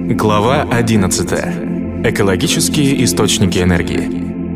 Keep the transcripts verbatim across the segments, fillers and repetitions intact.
Глава одиннадцатая. Экологические источники энергии.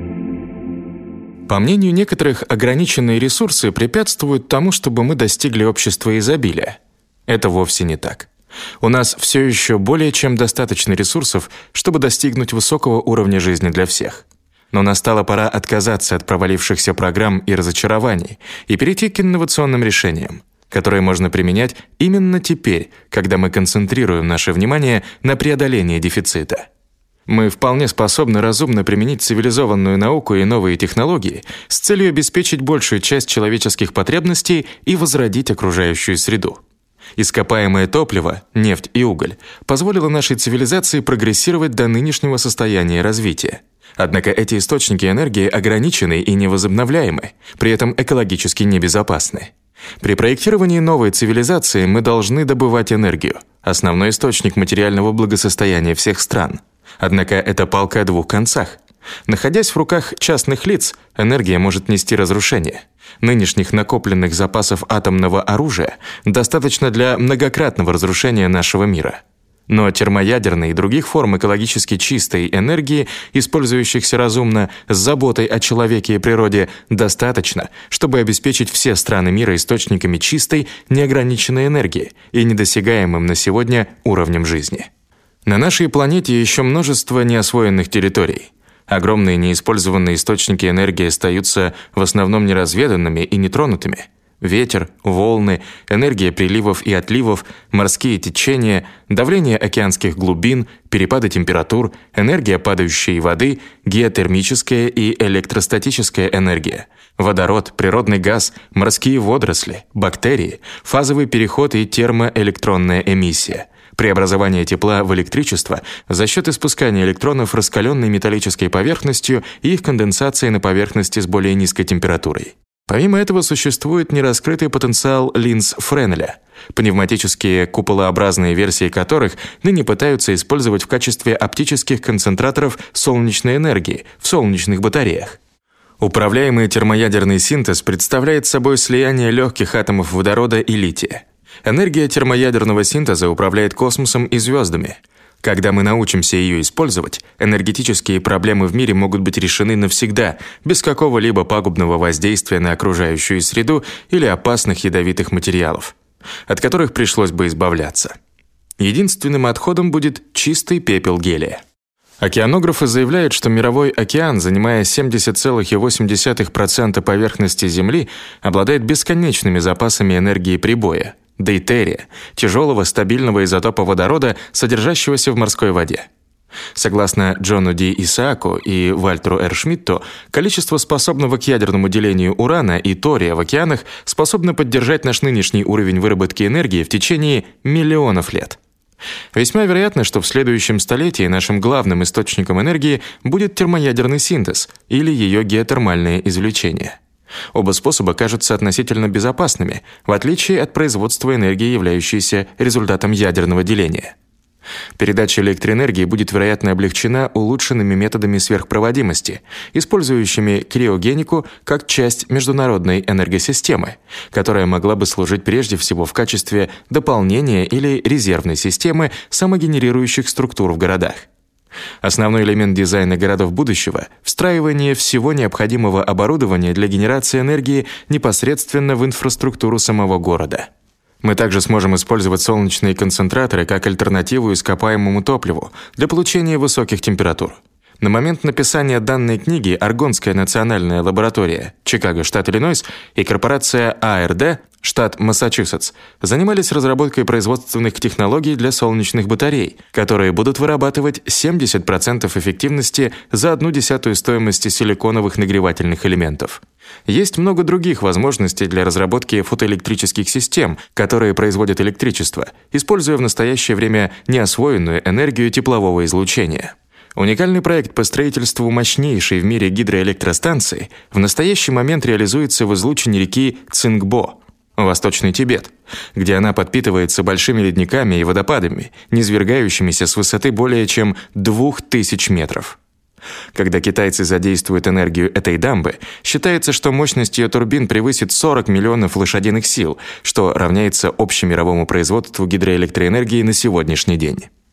По мнению некоторых, ограниченные ресурсы препятствуют тому, чтобы мы достигли общества изобилия. Это вовсе не так. У нас все еще более чем достаточно ресурсов, чтобы достигнуть высокого уровня жизни для всех. Но настала пора отказаться от провалившихся программ и разочарований и перейти к инновационным решениям, которые можно применять именно теперь, когда мы концентрируем наше внимание на преодолении дефицита. Мы вполне способны разумно применить цивилизованную науку и новые технологии с целью обеспечить большую часть человеческих потребностей и возродить окружающую среду. Ископаемое топливо, нефть и уголь позволило нашей цивилизации прогрессировать до нынешнего состояния развития. Однако эти источники энергии ограничены и невозобновляемы, при этом экологически небезопасны. При проектировании новой цивилизации мы должны добывать энергию, основной источник материального благосостояния всех стран. Однако это палка о двух концах. Находясь в руках частных лиц, энергия может нести разрушение. Нынешних накопленных запасов атомного оружия достаточно для многократного разрушения нашего мира. Но термоядерной и других форм экологически чистой энергии, использующихся разумно, с заботой о человеке и природе, достаточно, чтобы обеспечить все страны мира источниками чистой, неограниченной энергии и недосягаемым на сегодня уровнем жизни. На нашей планете еще множество неосвоенных территорий. Огромные неиспользованные источники энергии остаются в основном неразведанными и нетронутыми. Ветер, волны, энергия приливов и отливов, морские течения, давление океанских глубин, перепады температур, энергия падающей воды, геотермическая и электростатическая энергия, водород, природный газ, морские водоросли, бактерии, фазовый переход и термоэлектронная эмиссия, преобразование тепла в электричество за счет испускания электронов раскаленной металлической поверхностью и их конденсации на поверхности с более низкой температурой. Помимо этого существует нераскрытый потенциал линз Френеля, пневматические куполообразные версии которых ныне пытаются использовать в качестве оптических концентраторов солнечной энергии в солнечных батареях. Управляемый термоядерный синтез представляет собой слияние легких атомов водорода и лития. Энергия термоядерного синтеза управляет космосом и звездами. Когда мы научимся ее использовать, энергетические проблемы в мире могут быть решены навсегда, без какого-либо пагубного воздействия на окружающую среду или опасных ядовитых материалов, от которых пришлось бы избавляться. Единственным отходом будет чистый пепел гелия. Океанографы заявляют, что мировой океан, занимая семьдесят целых восемь десятых процента поверхности Земли, обладает бесконечными запасами энергии прибоя, дейтерия, тяжелого стабильного изотопа водорода, содержащегося в морской воде. Согласно Джону Ди Исааку и Вальтеру Р. Шмидту, количество способного к ядерному делению урана и тория в океанах способно поддержать наш нынешний уровень выработки энергии в течение миллионов лет. Весьма вероятно, что в следующем столетии нашим главным источником энергии будет термоядерный синтез или ее геотермальное извлечение. Оба способа кажутся относительно безопасными, в отличие от производства энергии, являющейся результатом ядерного деления. Передача электроэнергии будет, вероятно, облегчена улучшенными методами сверхпроводимости, использующими криогенику как часть международной энергосистемы, которая могла бы служить прежде всего в качестве дополнения или резервной системы самогенерирующих структур в городах. Основной элемент дизайна городов будущего – встраивание всего необходимого оборудования для генерации энергии непосредственно в инфраструктуру самого города. Мы также сможем использовать солнечные концентраторы как альтернативу ископаемому топливу для получения высоких температур. На момент написания данной книги Аргонская национальная лаборатория, Чикаго, штат Иллинойс, и корпорация А Р Д, штат Массачусетс, занимались разработкой производственных технологий для солнечных батарей, которые будут вырабатывать семьдесят процентов эффективности за одну десятую стоимости силиконовых нагревательных элементов. Есть много других возможностей для разработки фотоэлектрических систем, которые производят электричество, используя в настоящее время неосвоенную энергию теплового излучения. Уникальный проект по строительству мощнейшей в мире гидроэлектростанции в настоящий момент реализуется в излучине реки Цингбо, Восточный Тибет, где она подпитывается большими ледниками и водопадами, низвергающимися с высоты более чем двух тысяч метров. Когда китайцы задействуют энергию этой дамбы, считается, что мощность ее турбин превысит сорок миллионов лошадиных сил, что равняется общемировому производству гидроэлектроэнергии на сегодняшний день.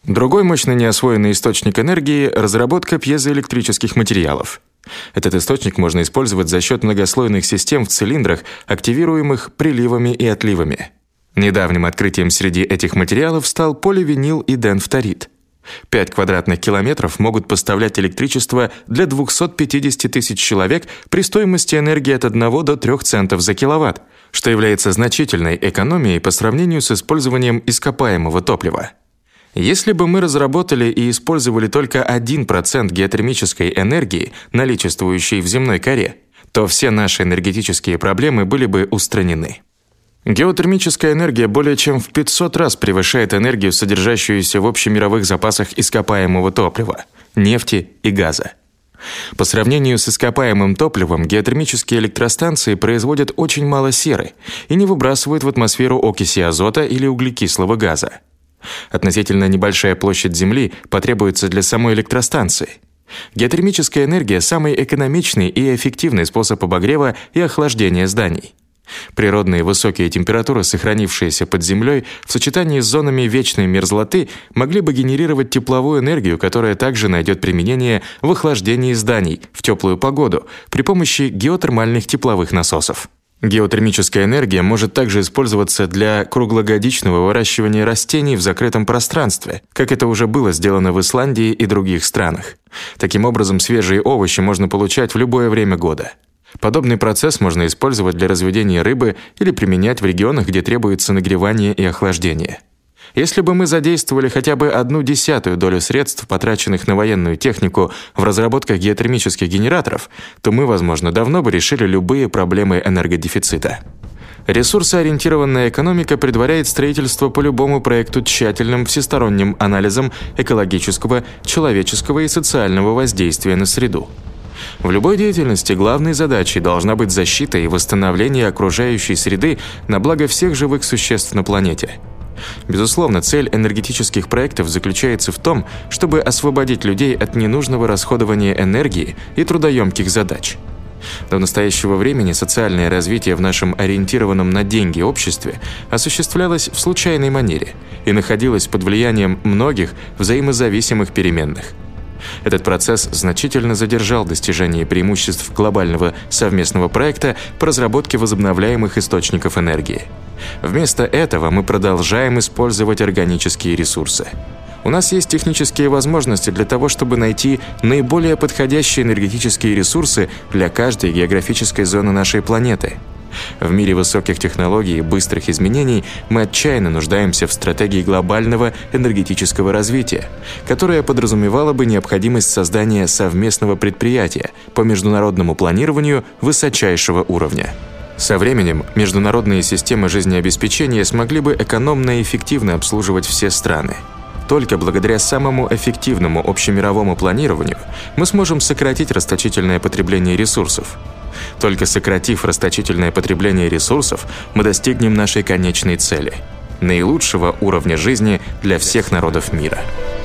Другой мощный неосвоенный источник энергии – разработка пьезоэлектрических материалов. Этот источник можно использовать за счет многослойных систем в цилиндрах, активируемых приливами и отливами. Недавним открытием среди этих материалов стал поливинил и денфторид. пять квадратных километров могут поставлять электричество для двухсот пятидесяти тысяч человек при стоимости энергии от одного до трёх центов за киловатт, что является значительной экономией по сравнению с использованием ископаемого топлива. Если бы мы разработали и использовали только один процент геотермической энергии, наличествующей в земной коре, то все наши энергетические проблемы были бы устранены. Геотермическая энергия более чем в пятьсот раз превышает энергию, содержащуюся в общемировых запасах ископаемого топлива, нефти и газа. По сравнению с ископаемым топливом, геотермические электростанции производят очень мало серы и не выбрасывают в атмосферу окиси азота или углекислого газа. Относительно небольшая площадь Земли потребуется для самой электростанции. Геотермическая энергия – самый экономичный и эффективный способ обогрева и охлаждения зданий. Природные высокие температуры, сохранившиеся под землей, в сочетании с зонами вечной мерзлоты, могли бы генерировать тепловую энергию, которая также найдет применение в охлаждении зданий в теплую погоду при помощи геотермальных тепловых насосов. Геотермическая энергия может также использоваться для круглогодичного выращивания растений в закрытом пространстве, как это уже было сделано в Исландии и других странах. Таким образом, свежие овощи можно получать в любое время года. Подобный процесс можно использовать для разведения рыбы или применять в регионах, где требуется нагревание и охлаждение. Если бы мы задействовали хотя бы одну десятую долю средств, потраченных на военную технику в разработках геотермических генераторов, то мы, возможно, давно бы решили любые проблемы энергодефицита. Ресурсоориентированная экономика предваряет строительство по любому проекту тщательным всесторонним анализом экологического, человеческого и социального воздействия на среду. В любой деятельности главной задачей должна быть защита и восстановление окружающей среды на благо всех живых существ на планете. Безусловно, цель энергетических проектов заключается в том, чтобы освободить людей от ненужного расходования энергии и трудоемких задач. До настоящего времени социальное развитие в нашем ориентированном на деньги обществе осуществлялось в случайной манере и находилось под влиянием многих взаимозависимых переменных. Этот процесс значительно задержал достижение преимуществ глобального совместного проекта по разработке возобновляемых источников энергии. Вместо этого мы продолжаем использовать органические ресурсы. У нас есть технические возможности для того, чтобы найти наиболее подходящие энергетические ресурсы для каждой географической зоны нашей планеты. В мире высоких технологий и быстрых изменений мы отчаянно нуждаемся в стратегии глобального энергетического развития, которая подразумевала бы необходимость создания совместного предприятия по международному планированию высочайшего уровня. Со временем международные системы жизнеобеспечения смогли бы экономно и эффективно обслуживать все страны. Только благодаря самому эффективному общемировому планированию мы сможем сократить расточительное потребление ресурсов. Только сократив расточительное потребление ресурсов, мы достигнем нашей конечной цели – наилучшего уровня жизни для всех народов мира.